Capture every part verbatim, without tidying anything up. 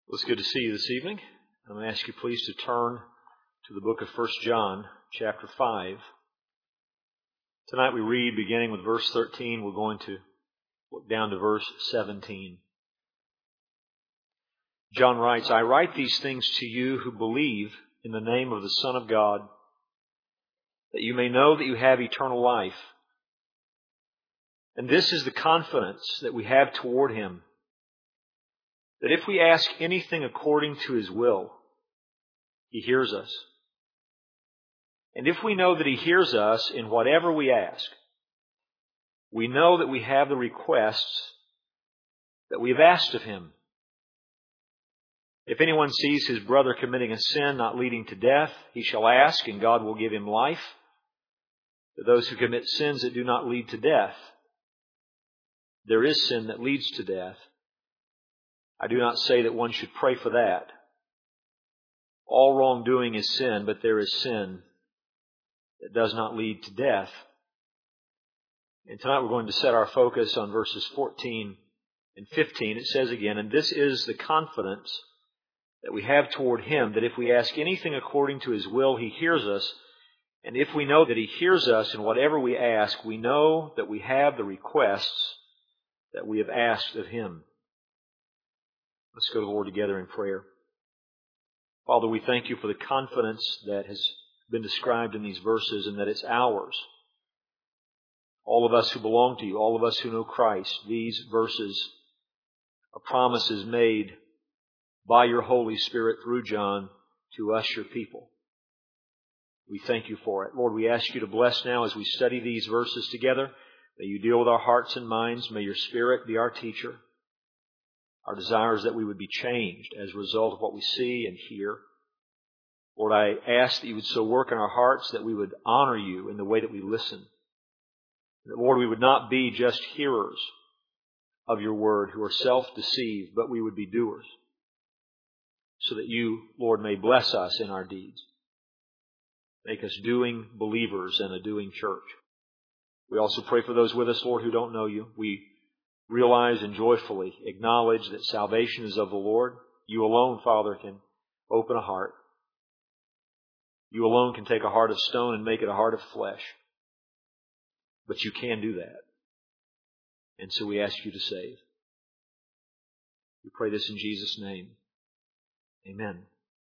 Well, it's good to see you this evening. I'm going to ask you please to turn to the book of First John, chapter five. Tonight we read beginning with verse thirteen. We're going to look down to verse seventeen. John writes, I write these things to you who believe in the name of the Son of God, that you may know that you have eternal life. And this is the confidence that we have toward Him, that if we ask anything according to His will, He hears us. And if we know that He hears us in whatever we ask, we know that we have the requests that we have asked of Him. If anyone sees his brother committing a sin not leading to death, he shall ask, and God will give him life. To those who commit sins that do not lead to death, there is sin that leads to death. I do not say that one should pray for that. All wrongdoing is sin, but there is sin that does not lead to death. And tonight we're going to set our focus on verses fourteen and fifteen. It says again, and this is the confidence that we have toward Him, that if we ask anything according to His will, He hears us. And if we know that He hears us in whatever we ask, we know that we have the requests that we have asked of Him. Let's go to the Lord together in prayer. Father, we thank You for the confidence that has been described in these verses and that it's ours. All of us who belong to You, all of us who know Christ, these verses are promises made by Your Holy Spirit through John to us, Your people. We thank You for it. Lord, we ask You to bless now as we study these verses together. May You deal with our hearts and minds. May Your Spirit be our teacher. Our desire is that we would be changed as a result of what we see and hear. Lord, I ask that You would so work in our hearts that we would honor You in the way that we listen. That, Lord, we would not be just hearers of Your word who are self-deceived, but we would be doers. So that You, Lord, may bless us in our deeds. Make us doing believers and a doing church. We also pray for those with us, Lord, who don't know You. We realize and joyfully acknowledge that salvation is of the Lord. You alone, Father, can open a heart. You alone can take a heart of stone and make it a heart of flesh. But You can do that. And so we ask You to save. We pray this in Jesus' name. Amen.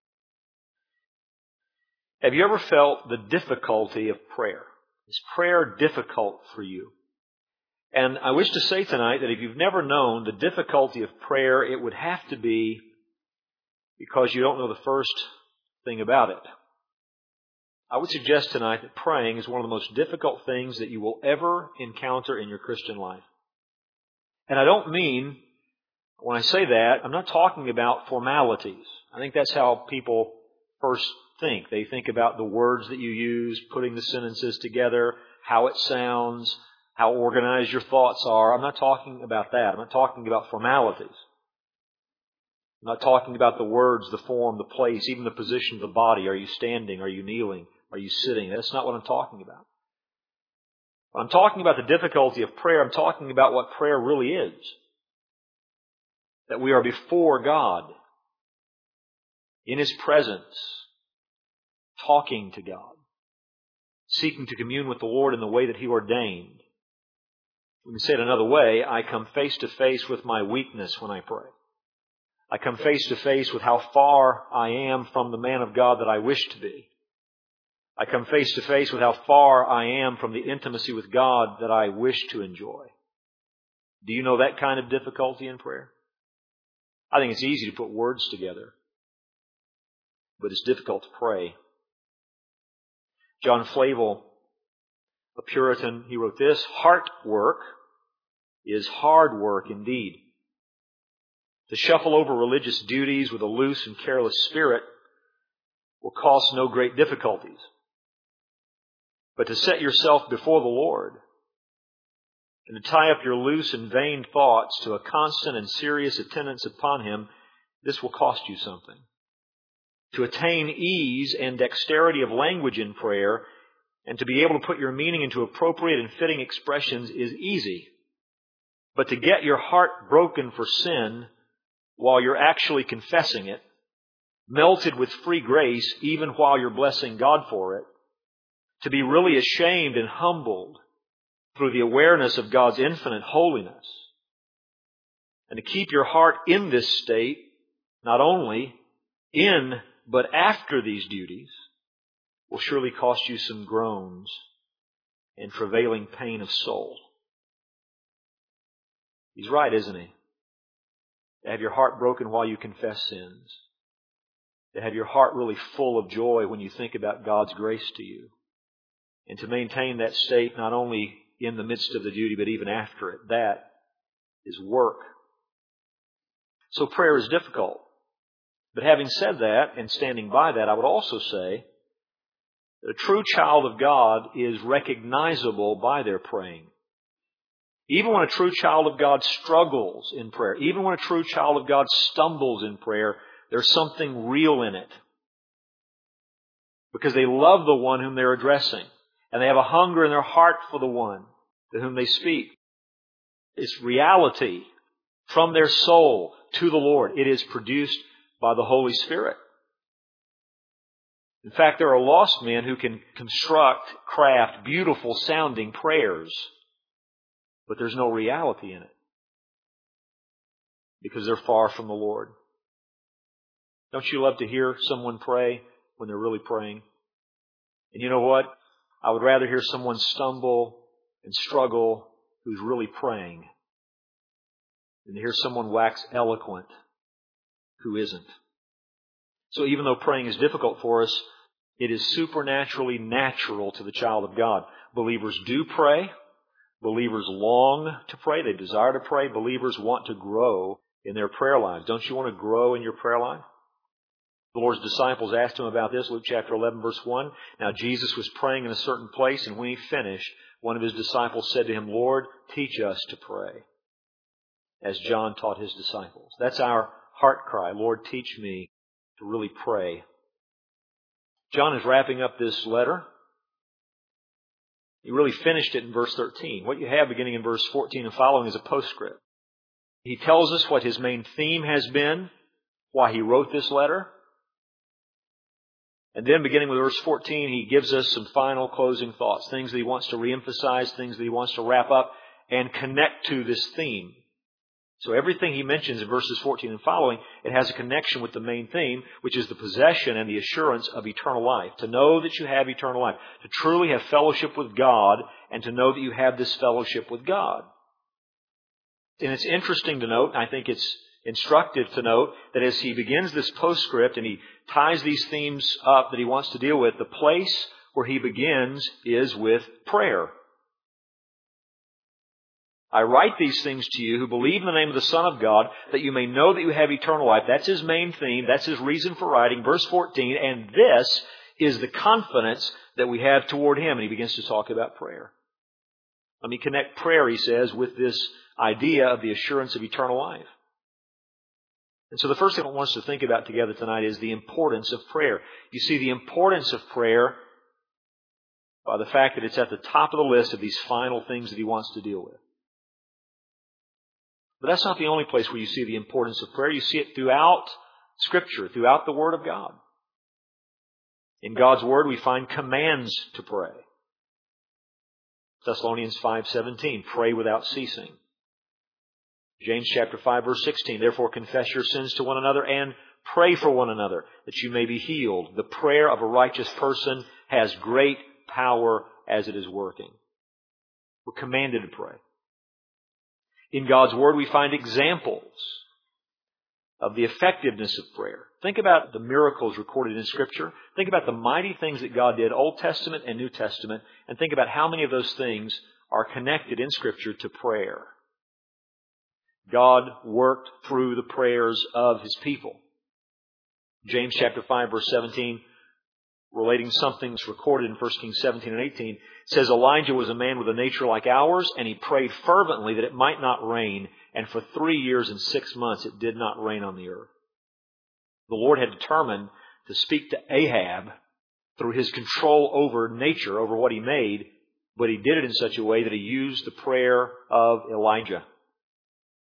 Have you ever felt the difficulty of prayer? Is prayer difficult for you? And I wish to say tonight that if you've never known the difficulty of prayer, it would have to be because you don't know the first thing about it. I would suggest tonight that praying is one of the most difficult things that you will ever encounter in your Christian life. And I don't mean, when I say that, I'm not talking about formalities. I think that's how people first think. They think about the words that you use, putting the sentences together, how it sounds, how organized your thoughts are. I'm not talking about that. I'm not talking about formalities. I'm not talking about the words, the form, the place, even the position of the body. Are you standing? Are you kneeling? Are you sitting? That's not what I'm talking about. When I'm talking about the difficulty of prayer, I'm talking about what prayer really is. That we are before God, in His presence, talking to God, seeking to commune with the Lord in the way that He ordained. We can say it another way, I come face to face with my weakness when I pray. I come face to face with how far I am from the man of God that I wish to be. I come face to face with how far I am from the intimacy with God that I wish to enjoy. Do you know that kind of difficulty in prayer? I think it's easy to put words together, but it's difficult to pray. John Flavel, a Puritan, he wrote this, heart work is hard work indeed. To shuffle over religious duties with a loose and careless spirit will cost no great difficulties. But to set yourself before the Lord and to tie up your loose and vain thoughts to a constant and serious attendance upon Him, this will cost you something. To attain ease and dexterity of language in prayer and to be able to put your meaning into appropriate and fitting expressions is easy. But to get your heart broken for sin while you're actually confessing it, melted with free grace even while you're blessing God for it, to be really ashamed and humbled through the awareness of God's infinite holiness, and to keep your heart in this state, not only in but after these duties, will surely cost you some groans and travailing pain of soul. He's right, isn't he? To have your heart broken while you confess sins. To have your heart really full of joy when you think about God's grace to you. And to maintain that state not only in the midst of the duty, but even after it. That is work. So prayer is difficult. But having said that, and standing by that, I would also say that a true child of God is recognizable by their praying. Even when a true child of God struggles in prayer, even when a true child of God stumbles in prayer, there's something real in it. Because they love the one whom they're addressing. And they have a hunger in their heart for the one to whom they speak. It's reality from their soul to the Lord. It is produced by the Holy Spirit. In fact, there are lost men who can construct, craft beautiful sounding prayers, but there's no reality in it because they're far from the Lord. Don't you love to hear someone pray when they're really praying? And you know what? I would rather hear someone stumble and struggle who's really praying than to hear someone wax eloquent who isn't. So even though praying is difficult for us, it is supernaturally natural to the child of God. Believers do pray. Believers long to pray. They desire to pray. Believers want to grow in their prayer lives. Don't you want to grow in your prayer life? The Lord's disciples asked Him about this, Luke chapter eleven, verse one. Now Jesus was praying in a certain place, and when He finished, one of His disciples said to Him, Lord, teach us to pray, as John taught his disciples. That's our heart cry. Lord, teach me to really pray. John is wrapping up this letter. He really finished it in verse thirteen. What you have beginning in verse fourteen and following is a postscript. He tells us what his main theme has been, why he wrote this letter. And then beginning with verse fourteen, he gives us some final closing thoughts, things that he wants to reemphasize, things that he wants to wrap up and connect to this theme. So everything he mentions in verses fourteen and following, it has a connection with the main theme, which is the possession and the assurance of eternal life. To know that you have eternal life. To truly have fellowship with God and to know that you have this fellowship with God. And it's interesting to note, I think it's instructive to note, that as he begins this postscript and he ties these themes up that he wants to deal with, the place where he begins is with prayer. I write these things to you who believe in the name of the Son of God, that you may know that you have eternal life. That's his main theme. That's his reason for writing. Verse fourteen, and this is the confidence that we have toward him. And he begins to talk about prayer. Let me connect prayer, he says, with this idea of the assurance of eternal life. And so the first thing I want us to think about together tonight is the importance of prayer. You see the importance of prayer by the fact that it's at the top of the list of these final things that he wants to deal with. But that's not the only place where you see the importance of prayer. You see it throughout Scripture, throughout the Word of God. In God's Word, we find commands to pray. Thessalonians five seventeen, pray without ceasing. James chapter five, verse sixteen, therefore confess your sins to one another and pray for one another, that you may be healed. The prayer of a righteous person has great power as it is working. We're commanded to pray. In God's Word, we find examples of the effectiveness of prayer. Think about the miracles recorded in Scripture. Think about the mighty things that God did, Old Testament and New Testament, and think about how many of those things are connected in Scripture to prayer. God worked through the prayers of His people. James chapter five, verse seventeen, relating something that's recorded in First Kings seventeen and eighteen, says Elijah was a man with a nature like ours, and he prayed fervently that it might not rain, and for three years and six months it did not rain on the earth. The Lord had determined to speak to Ahab through his control over nature, over what he made, but he did it in such a way that he used the prayer of Elijah.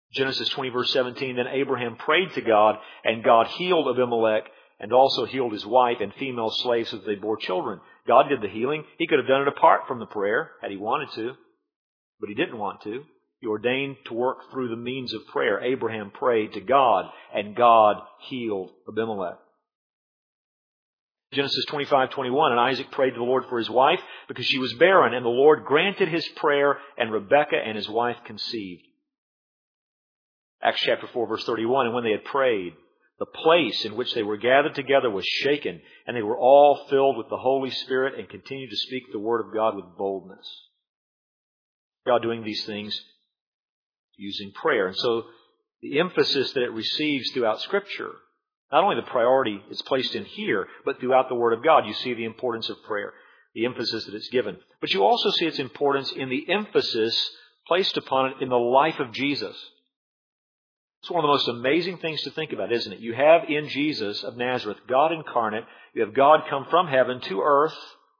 Genesis twenty verse seventeen, then Abraham prayed to God, and God healed Abimelech and also healed his wife and female slaves so that they bore children. God did the healing. He could have done it apart from the prayer had He wanted to, but He didn't want to. He ordained to work through the means of prayer. Abraham prayed to God, and God healed Abimelech. Genesis twenty-five twenty-one, and Isaac prayed to the Lord for his wife because she was barren, and the Lord granted his prayer, and Rebekah and his wife conceived. Acts chapter four verse thirty-one, and when they had prayed, the place in which they were gathered together was shaken, and they were all filled with the Holy Spirit and continued to speak the word of God with boldness. God doing these things using prayer. And so the emphasis that it receives throughout Scripture, not only the priority it's placed in here, but throughout the Word of God, you see the importance of prayer, the emphasis that it's given. But you also see its importance in the emphasis placed upon it in the life of Jesus. It's one of the most amazing things to think about, isn't it? You have in Jesus of Nazareth, God incarnate. You have God come from heaven to earth,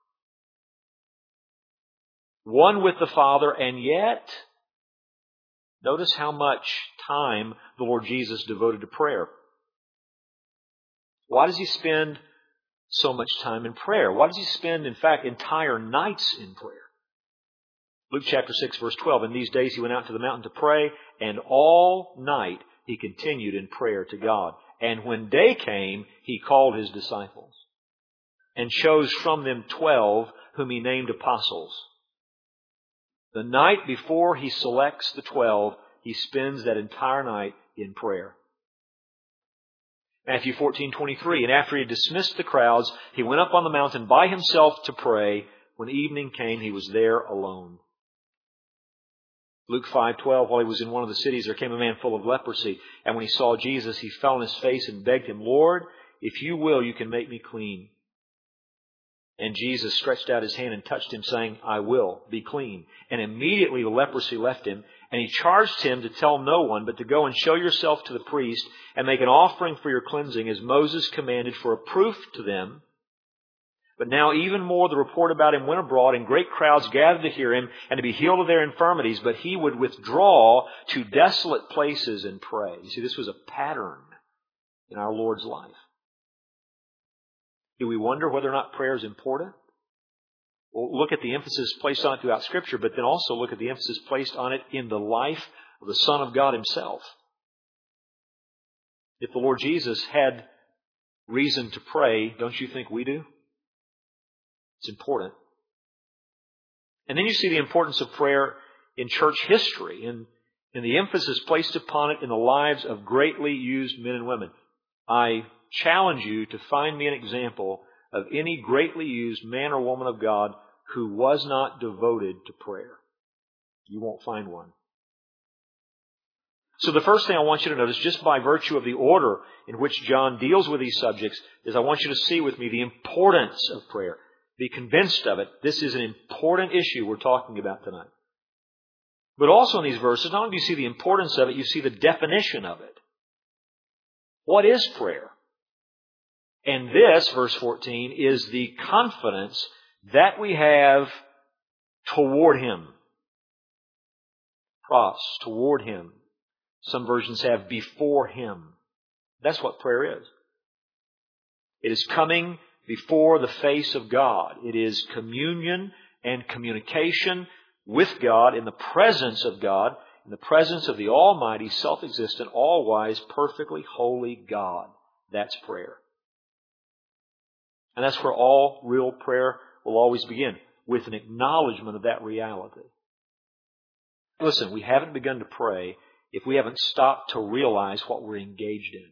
one with the Father, and yet, notice how much time the Lord Jesus devoted to prayer. Why does He spend so much time in prayer? Why does He spend, in fact, entire nights in prayer? Luke chapter six, verse twelve, in these days He went out to the mountain to pray, and all night He continued in prayer to God. And when day came, He called His disciples and chose from them twelve whom He named apostles. The night before He selects the twelve, He spends that entire night in prayer. Matthew fourteen twenty-three, and after He had dismissed the crowds, He went up on the mountain by Himself to pray. When evening came, He was there alone. Luke five twelve, while He was in one of the cities, there came a man full of leprosy. And when he saw Jesus, he fell on his face and begged Him, Lord, if you will, you can make me clean. And Jesus stretched out His hand and touched him, saying, I will, be clean. And immediately the leprosy left him. And He charged him to tell no one, but to go and show yourself to the priest and make an offering for your cleansing, as Moses commanded, for a proof to them. But now even more the report about Him went abroad, and great crowds gathered to hear Him and to be healed of their infirmities. But He would withdraw to desolate places and pray. You see, this was a pattern in our Lord's life. Do we wonder whether or not prayer is important? Well, look at the emphasis placed on it throughout Scripture, but then also look at the emphasis placed on it in the life of the Son of God Himself. If the Lord Jesus had reason to pray, don't you think we do? It's important. And then you see the importance of prayer in church history and, and the emphasis placed upon it in the lives of greatly used men and women. I challenge you to find me an example of any greatly used man or woman of God who was not devoted to prayer. You won't find one. So the first thing I want you to notice, just by virtue of the order in which John deals with these subjects, is I want you to see with me the importance of prayer. Be convinced of it. This is an important issue we're talking about tonight. But also in these verses, not only do you see the importance of it, you see the definition of it. What is prayer? And this, verse fourteen, is the confidence that we have toward Him. Pros, toward Him. Some versions have before Him. That's what prayer is. It is coming before the face of God. It is communion and communication with God in the presence of God, in the presence of the Almighty, self-existent, all-wise, perfectly holy God. That's prayer. And that's where all real prayer will always begin, with an acknowledgement of that reality. Listen, we haven't begun to pray if we haven't stopped to realize what we're engaged in.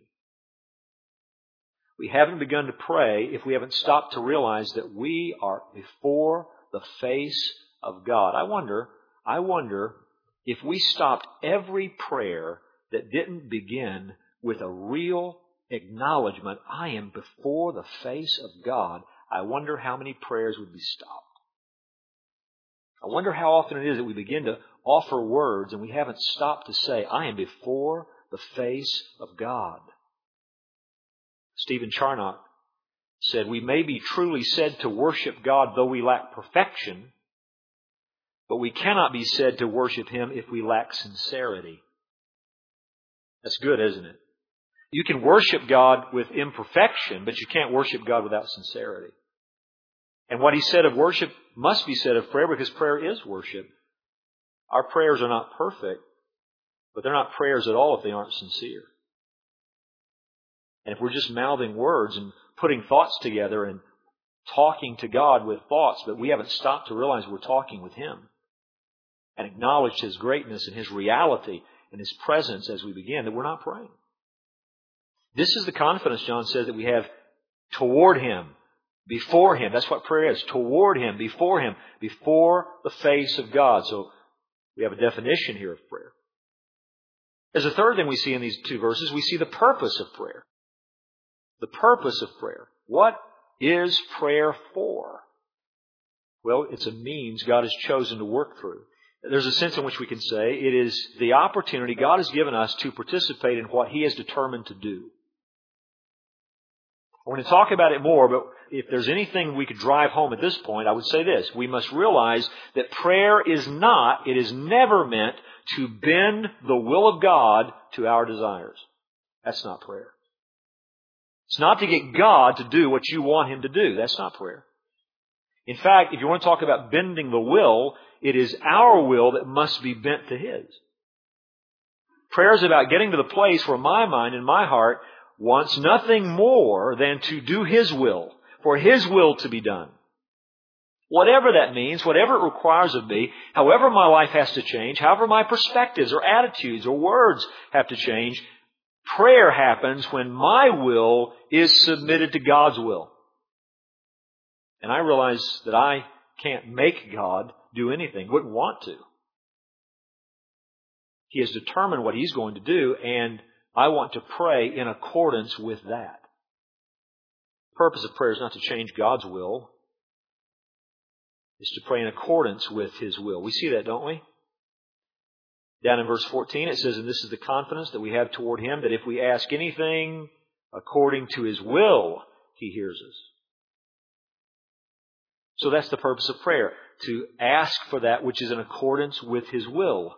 We haven't begun to pray if we haven't stopped to realize that we are before the face of God. I wonder, I wonder if we stopped every prayer that didn't begin with a real acknowledgement, I am before the face of God. I wonder how many prayers would be stopped. I wonder how often it is that we begin to offer words and we haven't stopped to say, I am before the face of God. Stephen Charnock said, we may be truly said to worship God though we lack perfection, but we cannot be said to worship Him if we lack sincerity. That's good, isn't it? You can worship God with imperfection, but you can't worship God without sincerity. And what He said of worship must be said of prayer, because prayer is worship. Our prayers are not perfect, but they're not prayers at all if they aren't sincere. And if we're just mouthing words and putting thoughts together and talking to God with thoughts, but we haven't stopped to realize we're talking with Him and acknowledged His greatness and His reality and His presence as we begin, that we're not praying. This is the confidence, John says, that we have toward Him, before Him. That's what prayer is. Toward Him, before Him, before the face of God. So we have a definition here of prayer. As a third thing we see in these two verses, we see the purpose of prayer. The purpose of prayer. What is prayer for? Well, it's a means God has chosen to work through. There's a sense in which we can say it is the opportunity God has given us to participate in what He has determined to do. We're going to talk about it more, but if there's anything we could drive home at this point, I would say this. We must realize that prayer is not, it is never meant to bend the will of God to our desires. That's not prayer. It's not to get God to do what you want Him to do. That's not prayer. In fact, if you want to talk about bending the will, it is our will that must be bent to His. Prayer is about getting to the place where my mind and my heart wants nothing more than to do His will, for His will to be done. Whatever that means, whatever it requires of me, however my life has to change, however my perspectives or attitudes or words have to change, prayer happens when my will is submitted to God's will. And I realize that I can't make God do anything, wouldn't want to. He has determined what He's going to do, and I want to pray in accordance with that. The purpose of prayer is not to change God's will. It's to pray in accordance with His will. We see that, don't we? Down in verse fourteen it says, and this is the confidence that we have toward Him, that if we ask anything according to His will, He hears us. So that's the purpose of prayer, to ask for that which is in accordance with His will.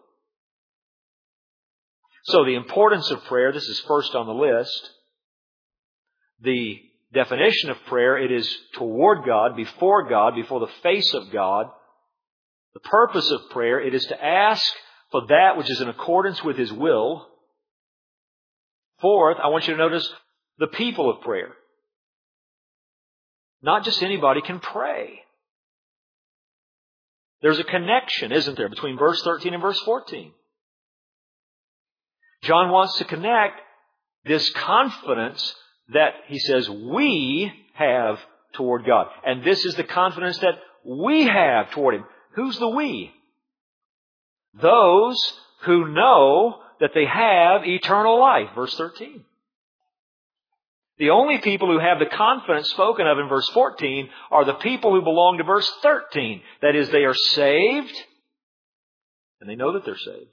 So the importance of prayer, this is first on the list. The definition of prayer, it is toward God, before God, before the face of God. The purpose of prayer, it is to ask for that which is in accordance with His will. Fourth, I want you to notice the people of prayer. Not just anybody can pray. There's a connection, isn't there, between verse thirteen and verse fourteen. John wants to connect this confidence that he says we have toward God. And this is the confidence that we have toward Him. Who's the we? Those who know that they have eternal life. Verse thirteen. The only people who have the confidence spoken of in verse fourteen are the people who belong to verse thirteen. That is, they are saved and they know that they're saved.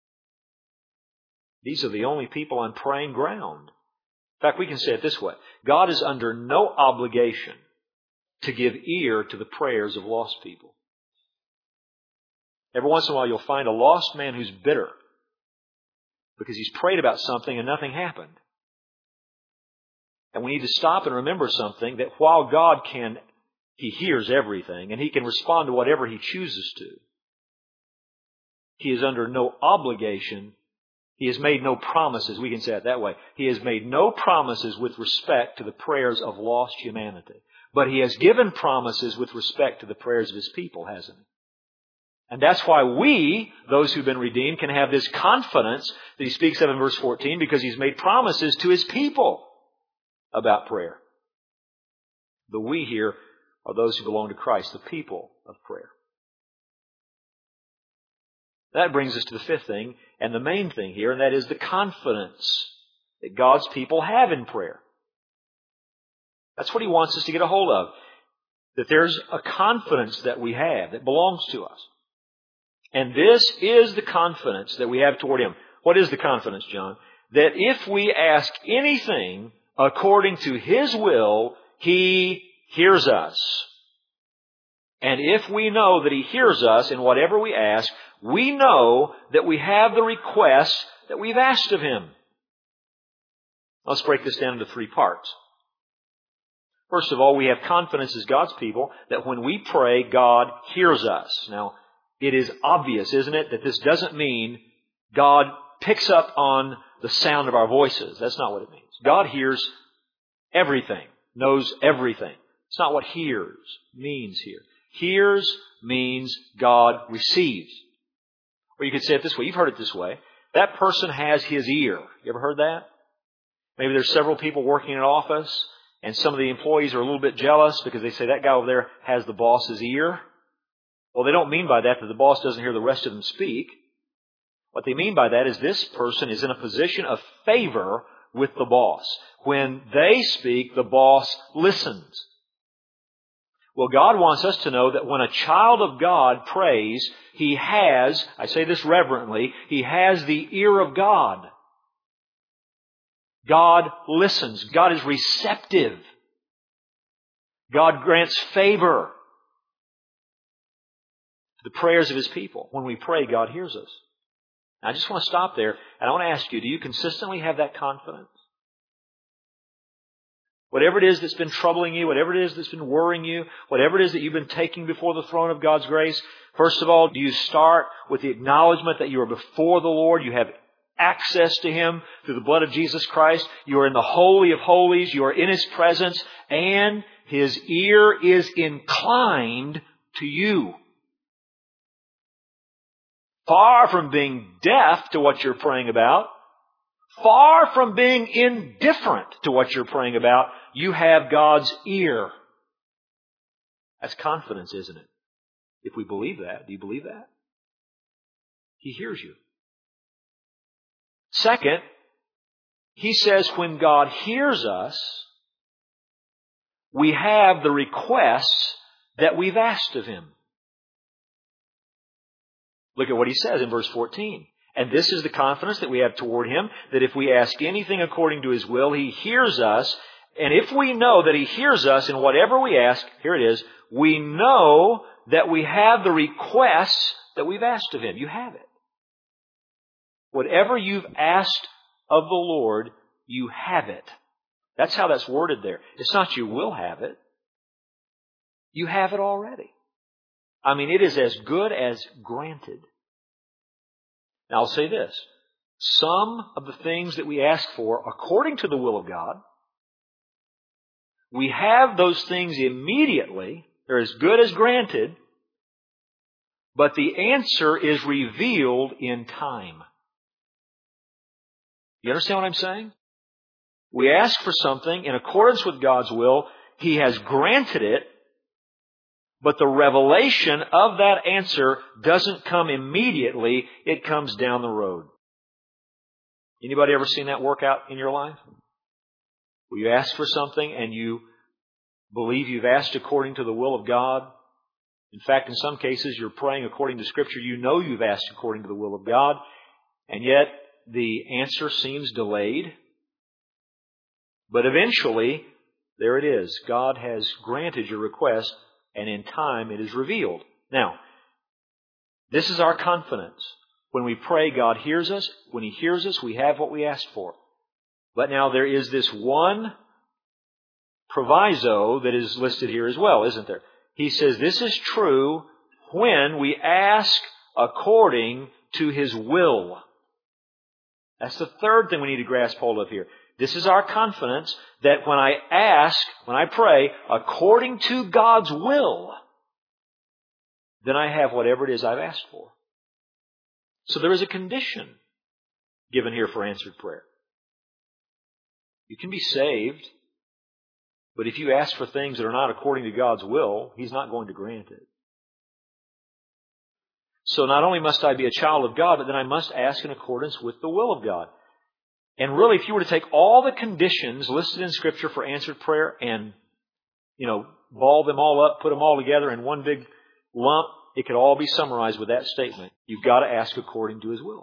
These are the only people on praying ground. In fact, we can say it this way. God is under no obligation to give ear to the prayers of lost people. Every once in a while you'll find a lost man who's bitter because he's prayed about something and nothing happened. And we need to stop and remember something, that while God can, He hears everything and He can respond to whatever He chooses to, He is under no obligation. He has made no promises. We can say it that way. He has made no promises with respect to the prayers of lost humanity. But He has given promises with respect to the prayers of His people, hasn't He? And that's why we, those who've been redeemed, can have this confidence that He speaks of in verse fourteen, because He's made promises to His people about prayer. The we here are those who belong to Christ, the people of prayer. That brings us to the fifth thing, and the main thing here, and that is the confidence that God's people have in prayer. That's what He wants us to get a hold of. That there's a confidence that we have that belongs to us. And this is the confidence that we have toward Him. What is the confidence, John? That if we ask anything according to His will, He hears us. And if we know that He hears us in whatever we ask, we know that we have the request that we've asked of Him. Let's break this down into three parts. First of all, we have confidence as God's people that when we pray, God hears us. Now, it is obvious, isn't it, that this doesn't mean God picks up on the sound of our voices. That's not what it means. God hears everything, knows everything. It's not what hears means here. Hears means God receives. Or you could say it this way. You've heard it this way. That person has his ear. You ever heard that? Maybe there's several people working in an office, and some of the employees are a little bit jealous because they say that guy over there has the boss's ear. Well, they don't mean by that that the boss doesn't hear the rest of them speak. What they mean by that is this person is in a position of favor with the boss. When they speak, the boss listens. Well, God wants us to know that when a child of God prays, he has, I say this reverently, he has the ear of God. God listens. God is receptive. God grants favor to the prayers of His people. When we pray, God hears us. Now, I just want to stop there, and I want to ask you, do you consistently have that confidence? Whatever it is that's been troubling you, whatever it is that's been worrying you, whatever it is that you've been taking before the throne of God's grace, first of all, do you start with the acknowledgement that you are before the Lord, you have access to Him through the blood of Jesus Christ, you are in the Holy of Holies, you are in His presence, and His ear is inclined to you. Far from being deaf to what you're praying about, far from being indifferent to what you're praying about, you have God's ear. That's confidence, isn't it? If we believe that, do you believe that? He hears you. Second, He says when God hears us, we have the requests that we've asked of Him. Look at what He says in verse fourteen. And this is the confidence that we have toward Him, that if we ask anything according to His will, He hears us. And if we know that He hears us in whatever we ask, here it is, we know that we have the requests that we've asked of Him. You have it. Whatever you've asked of the Lord, you have it. That's how that's worded there. It's not you will have it. You have it already. I mean, it is as good as granted. Now, I'll say this. Some of the things that we ask for, according to the will of God, we have those things immediately. They're as good as granted. But the answer is revealed in time. You understand what I'm saying? We ask for something in accordance with God's will. He has granted it. But the revelation of that answer doesn't come immediately. It comes down the road. Anybody ever seen that work out in your life? Where you ask for something and you believe you've asked according to the will of God. In fact, in some cases, you're praying according to Scripture. You know you've asked according to the will of God. And yet, the answer seems delayed. But eventually, there it is. God has granted your request, and in time it is revealed. Now, this is our confidence. When we pray, God hears us. When He hears us, we have what we asked for. But now there is this one proviso that is listed here as well, isn't there? He says this is true when we ask according to His will. That's the third thing we need to grasp hold of here. This is our confidence that when I ask, when I pray, according to God's will, then I have whatever it is I've asked for. So there is a condition given here for answered prayer. You can be saved, but if you ask for things that are not according to God's will, He's not going to grant it. So not only must I be a child of God, but then I must ask in accordance with the will of God. And really, if you were to take all the conditions listed in Scripture for answered prayer and, you know, ball them all up, put them all together in one big lump, it could all be summarized with that statement. You've got to ask according to His will.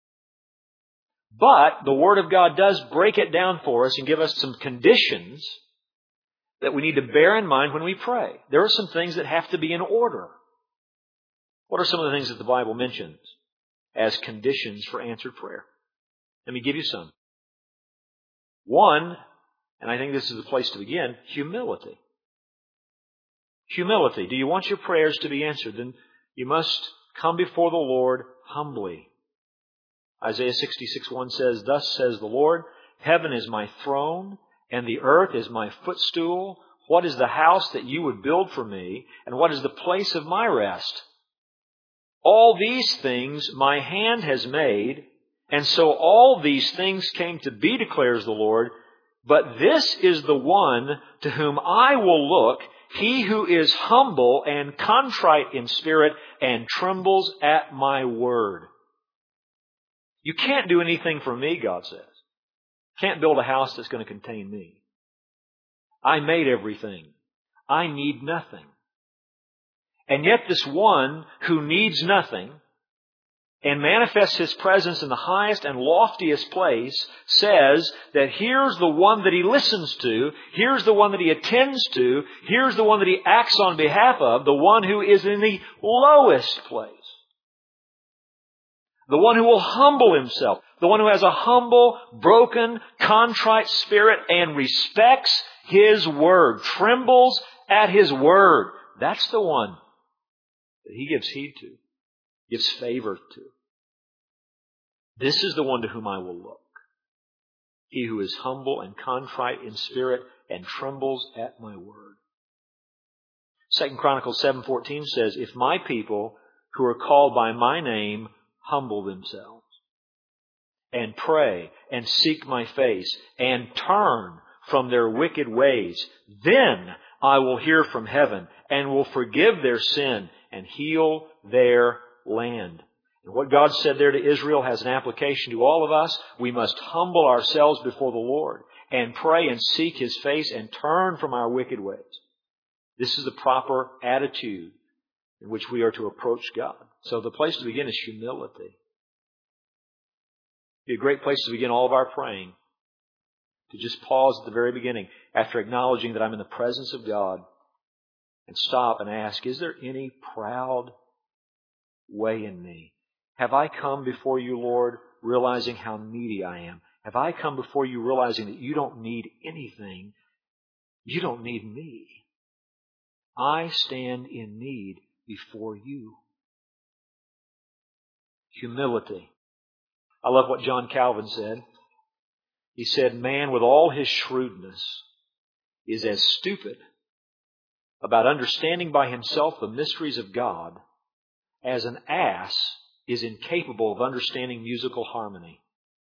But the Word of God does break it down for us and give us some conditions that we need to bear in mind when we pray. There are some things that have to be in order. What are some of the things that the Bible mentions as conditions for answered prayer? Let me give you some. One, and I think this is the place to begin, humility. Humility. Do you want your prayers to be answered? Then you must come before the Lord humbly. Isaiah sixty-six one says, "Thus says the Lord, heaven is my throne, and the earth is my footstool. What is the house that you would build for me, and what is the place of my rest? All these things my hand has made, and so all these things came to be, declares the Lord. But this is the one to whom I will look, he who is humble and contrite in spirit and trembles at my word." You can't do anything for me, God says. Can't build a house that's going to contain me. I made everything. I need nothing. And yet this one who needs nothing and manifests His presence in the highest and loftiest place says that here's the one that He listens to, here's the one that He attends to, here's the one that He acts on behalf of, the one who is in the lowest place. The one who will humble himself, the one who has a humble, broken, contrite spirit and respects His word, trembles at His word. That's the one that He gives heed to, gives favor to. This is the one to whom I will look. He who is humble and contrite in spirit and trembles at my word. Second Chronicles seven fourteen says, "If my people who are called by my name humble themselves and pray and seek my face and turn from their wicked ways, then I will hear from heaven and will forgive their sin and heal their land." And what God said there to Israel has an application to all of us. We must humble ourselves before the Lord and pray and seek His face and turn from our wicked ways. This is the proper attitude in which we are to approach God. So the place to begin is humility. It'd be a great place to begin all of our praying. To just pause at the very beginning after acknowledging that I'm in the presence of God and stop and ask, is there any proud way in me? Have I come before you, Lord, realizing how needy I am? Have I come before you realizing that you don't need anything? You don't need me. I stand in need before you. Humility. I love what John Calvin said. He said, "Man with all his shrewdness is as stupid about understanding by himself the mysteries of God as an ass is incapable of understanding musical harmony."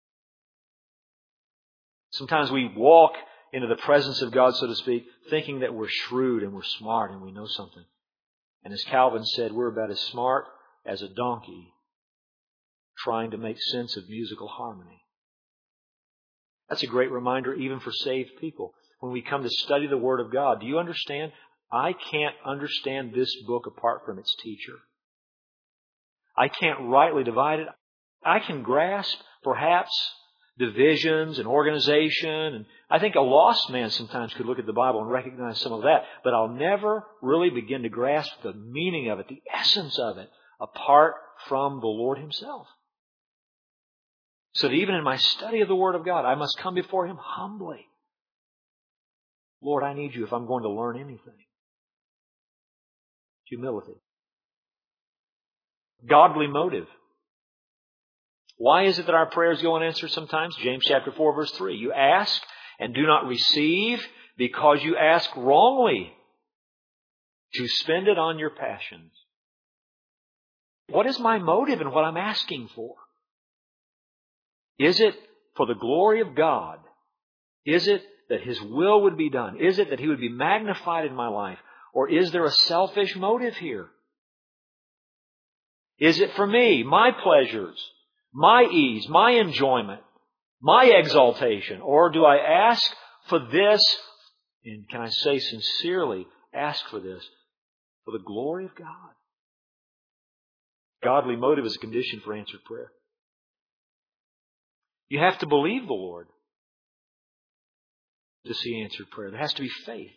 Sometimes we walk into the presence of God, so to speak, thinking that we're shrewd and we're smart and we know something. And as Calvin said, we're about as smart as a donkey trying to make sense of musical harmony. That's a great reminder even for saved people. When we come to study the Word of God, do you understand? I can't understand this book apart from its teacher. I can't rightly divide it. I can grasp, perhaps, divisions and organization. And I think a lost man sometimes could look at the Bible and recognize some of that. But I'll never really begin to grasp the meaning of it, the essence of it, apart from the Lord Himself. So that even in my study of the Word of God, I must come before Him humbly. Lord, I need you if I'm going to learn anything. Humility. Godly motive. Why is it that our prayers go unanswered sometimes? James chapter four verse three. You ask and do not receive because you ask wrongly to spend it on your passions. What is my motive in what I'm asking for? Is it for the glory of God? Is it that His will would be done? Is it that He would be magnified in my life? Or is there a selfish motive here? Is it for me, my pleasures, my ease, my enjoyment, my exaltation? Or do I ask for this, and can I say sincerely, ask for this, for the glory of God? Godly motive is a condition for answered prayer. You have to believe the Lord to see answered prayer. There has to be faith.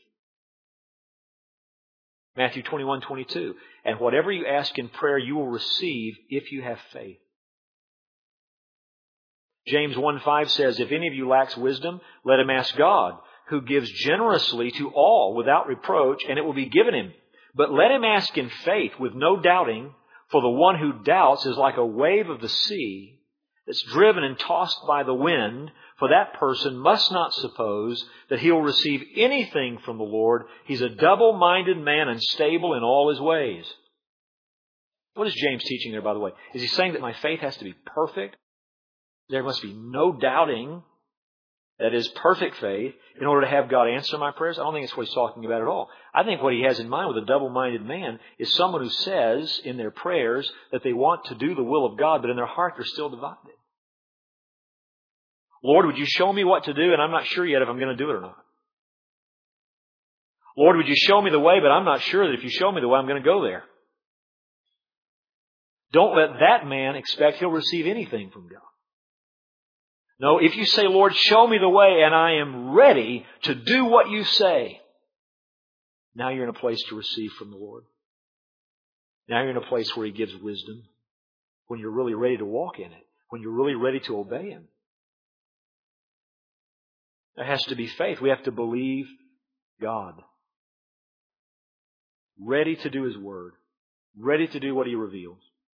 Matthew twenty-one twenty-two. And whatever you ask in prayer, you will receive if you have faith. James one five says, if any of you lacks wisdom, let him ask God, who gives generously to all without reproach, and it will be given him. But let him ask in faith with no doubting, for the one who doubts is like a wave of the sea that's driven and tossed by the wind. For that person must not suppose that he will receive anything from the Lord. He's a double-minded man, unstable in all his ways. What is James teaching there, by the way? Is he saying that my faith has to be perfect? There must be no doubting. That is perfect faith in order to have God answer my prayers? I don't think that's what he's talking about at all. I think what he has in mind with a double-minded man is someone who says in their prayers that they want to do the will of God, but in their heart they're still divided. Lord, would you show me what to do? And I'm not sure yet if I'm going to do it or not. Lord, would you show me the way? But I'm not sure that if you show me the way, I'm going to go there. Don't let that man expect he'll receive anything from God. No, if you say, Lord, show me the way, and I am ready to do what you say, now you're in a place to receive from the Lord. Now you're in a place where He gives wisdom, when you're really ready to walk in it, when you're really ready to obey Him. There has to be faith. We have to believe God. Ready to do His Word. Ready to do what He reveals.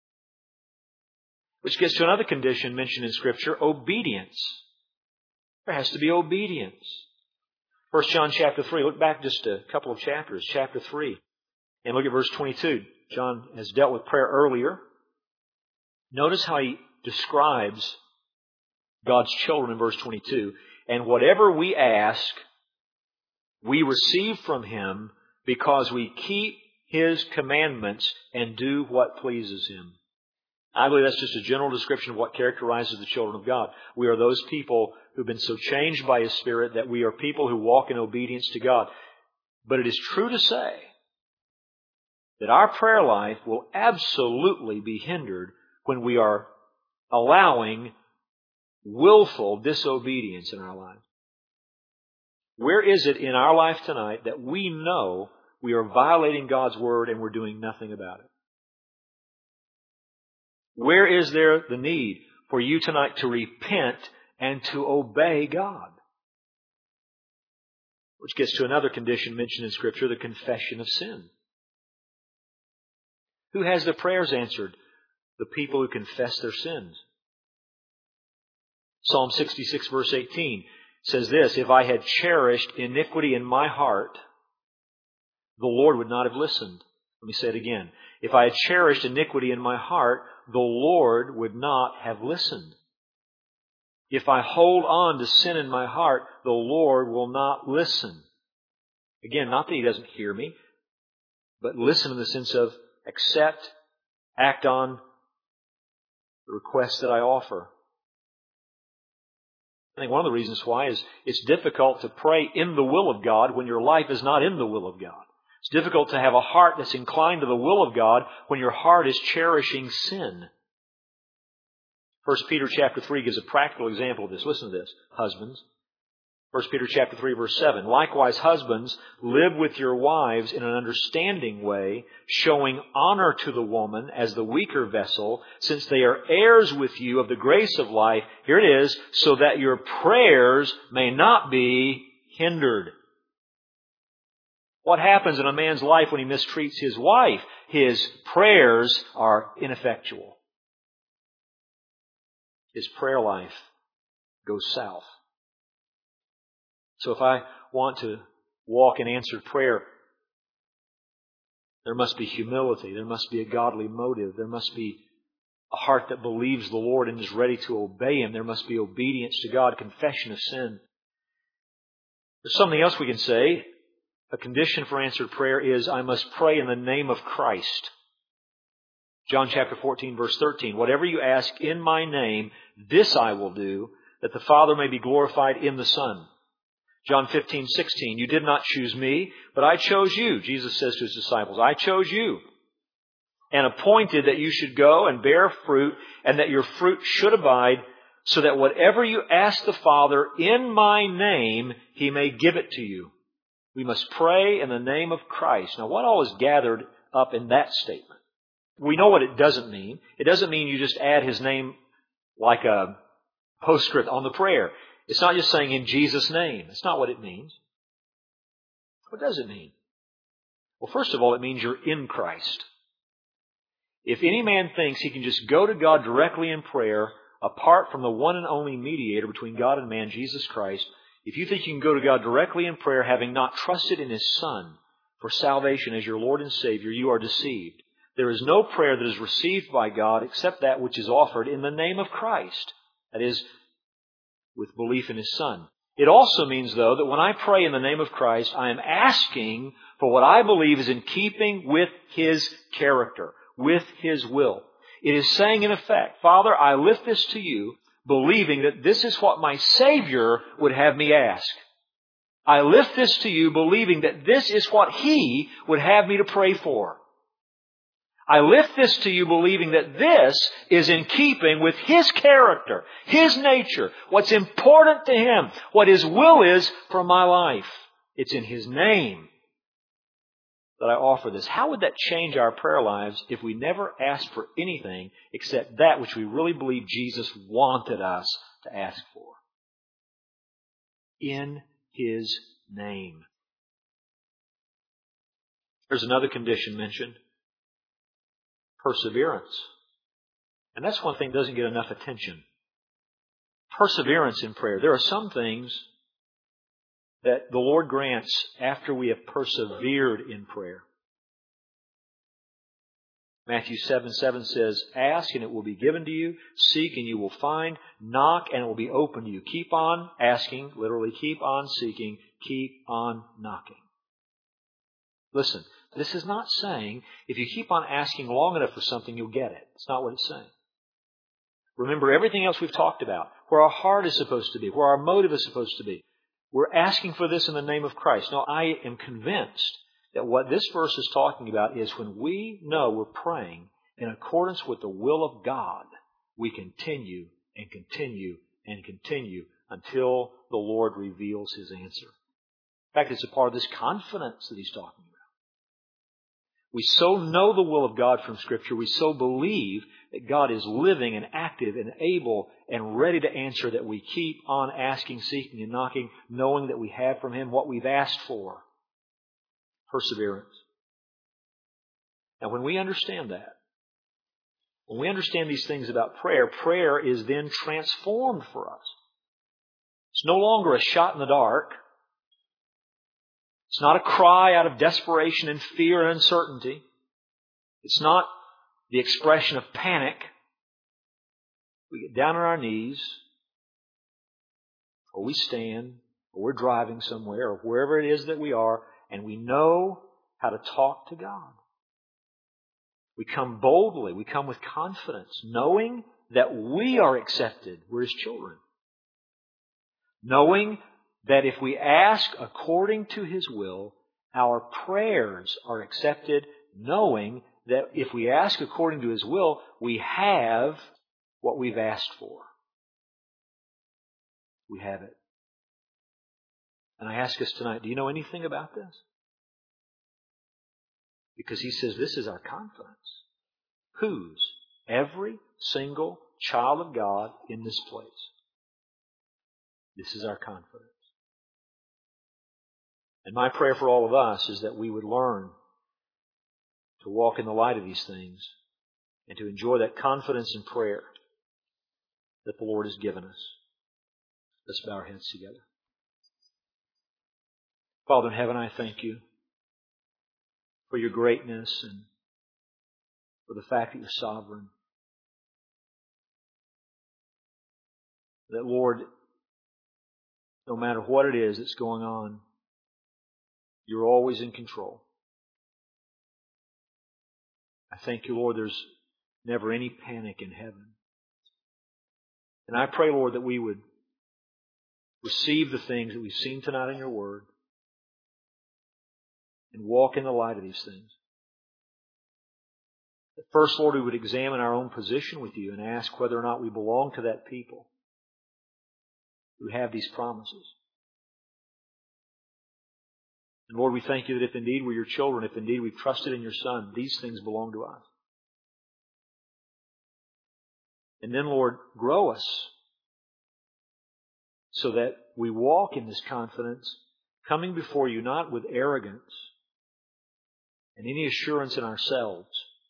Which gets to another condition mentioned in Scripture, obedience. There has to be obedience. First John chapter three, look back just a couple of chapters, chapter three, and look at verse twenty-two. John has dealt with prayer earlier. Notice how he describes God's children in verse twenty-two. And whatever we ask, we receive from Him because we keep His commandments and do what pleases Him. I believe that's just a general description of what characterizes the children of God. We are those people who've been so changed by His Spirit that we are people who walk in obedience to God. But it is true to say that our prayer life will absolutely be hindered when we are allowing willful disobedience in our life. Where is it in our life tonight that we know we are violating God's Word and we're doing nothing about it? Where is there the need for you tonight to repent and to obey God? Which gets to another condition mentioned in Scripture, the confession of sin. Who has their prayers answered? The people who confess their sins. Psalm sixty-six verse eighteen says this, if I had cherished iniquity in my heart, the Lord would not have listened. Let me say it again. If I had cherished iniquity in my heart, the Lord would not have listened. If I hold on to sin in my heart, the Lord will not listen. Again, not that He doesn't hear me, but listen in the sense of accept, act on the request that I offer. I think one of the reasons why is it's difficult to pray in the will of God when your life is not in the will of God. It's difficult to have a heart that's inclined to the will of God when your heart is cherishing sin. First Peter chapter three gives a practical example of this. Listen to this, husbands. First Peter chapter three verse seven. Likewise, husbands, live with your wives in an understanding way, showing honor to the woman as the weaker vessel, since they are heirs with you of the grace of life. Here it is, so that your prayers may not be hindered. What happens in a man's life when he mistreats his wife? His prayers are ineffectual. His prayer life goes south. So if I want to walk in answered prayer, there must be humility. There must be a godly motive. There must be a heart that believes the Lord and is ready to obey Him. There must be obedience to God, confession of sin. There's something else we can say. A condition for answered prayer is, I must pray in the name of Christ. John chapter fourteen, verse thirteen. Whatever you ask in my name, this I will do, that the Father may be glorified in the Son. John fifteen, sixteen. You did not choose me, but I chose you. Jesus says to His disciples, I chose you and appointed that you should go and bear fruit, and that your fruit should abide, so that whatever you ask the Father in my name, He may give it to you. We must pray in the name of Christ. Now, what all is gathered up in that statement? We know what it doesn't mean. It doesn't mean you just add His name like a Postscript on the prayer. It's not just saying in Jesus' name. That's not what it means. What does it mean? Well, first of all, it means you're in Christ. If any man thinks he can just go to God directly in prayer, apart from the one and only mediator between God and man, Jesus Christ, if you think you can go to God directly in prayer, having not trusted in His Son for salvation as your Lord and Savior, you are deceived. There is no prayer that is received by God except that which is offered in the name of Christ. That is, with belief in His Son. It also means, though, that when I pray in the name of Christ, I am asking for what I believe is in keeping with His character, with His will. It is saying, in effect, Father, I lift this to You, believing that this is what my Savior would have me ask. I lift this to You, believing that this is what He would have me to pray for. I lift this to You, believing that this is in keeping with His character, His nature, what's important to Him, what His will is for my life. It's in His name that I offer this. How would that change our prayer lives if we never asked for anything except that which we really believe Jesus wanted us to ask for? In His name. There's another condition mentioned. Perseverance. And that's one thing that doesn't get enough attention. Perseverance in prayer. There are some things that the Lord grants after we have persevered in prayer. Matthew seven seven says, ask and it will be given to you. Seek and you will find. Knock and it will be opened to you. Keep on asking, literally keep on seeking, keep on knocking. Listen, this is not saying if you keep on asking long enough for something, you'll get it. It's not what it's saying. Remember everything else we've talked about, where our heart is supposed to be, where our motive is supposed to be. We're asking for this in the name of Christ. Now, I am convinced that what this verse is talking about is when we know we're praying in accordance with the will of God, we continue and continue and continue until the Lord reveals His answer. In fact, it's a part of this confidence that He's talking about. We so know the will of God from Scripture, we so believe that God is living and active and able and ready to answer that we keep on asking, seeking, and knocking, knowing that we have from Him what we've asked for. Perseverance. Now, when we understand that, when we understand these things about prayer, prayer is then transformed for us. It's no longer a shot in the dark. It's not a cry out of desperation and fear and uncertainty. It's not the expression of panic. We get down on our knees, or we stand, or we're driving somewhere, or wherever it is that we are, and we know how to talk to God. We come boldly, we come with confidence, knowing that we are accepted. We're His children. Knowing that if we ask according to His will, our prayers are accepted, knowing that if we ask according to His will, we have what we've asked for. We have it. And I ask us tonight, do you know anything about this? Because He says this is our confidence. Whose? Every single child of God in this place. This is our confidence. And my prayer for all of us is that we would learn to walk in the light of these things and to enjoy that confidence in prayer that the Lord has given us. Let's bow our heads together. Father in heaven, I thank You for Your greatness and for the fact that You're sovereign. That, Lord, no matter what it is that's going on, You're always in control. I thank You, Lord, there's never any panic in heaven. And I pray, Lord, that we would receive the things that we've seen tonight in Your Word and walk in the light of these things. That first, Lord, we would examine our own position with You and ask whether or not we belong to that people who have these promises. And Lord, we thank You that if indeed we're Your children, if indeed we've trusted in Your Son, these things belong to us. And then, Lord, grow us so that we walk in this confidence, coming before you not with arrogance and any assurance in ourselves,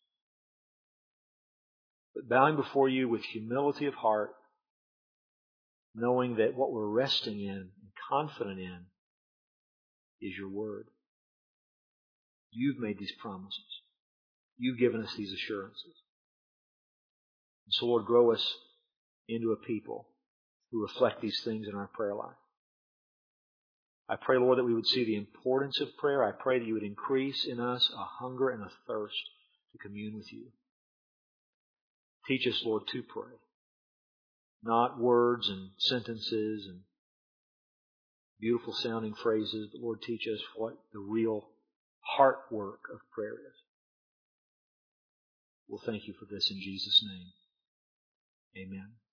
but bowing before you with humility of heart, knowing that what we're resting in and confident in is your word. You've made these promises. You've given us these assurances. And so, Lord, grow us into a people who reflect these things in our prayer life. I pray, Lord, that we would see the importance of prayer. I pray that you would increase in us a hunger and a thirst to commune with you. Teach us, Lord, to pray. Not words and sentences and beautiful sounding phrases, but Lord, teach us what the real heart work of prayer is. We'll thank you for this in Jesus' name. Amen.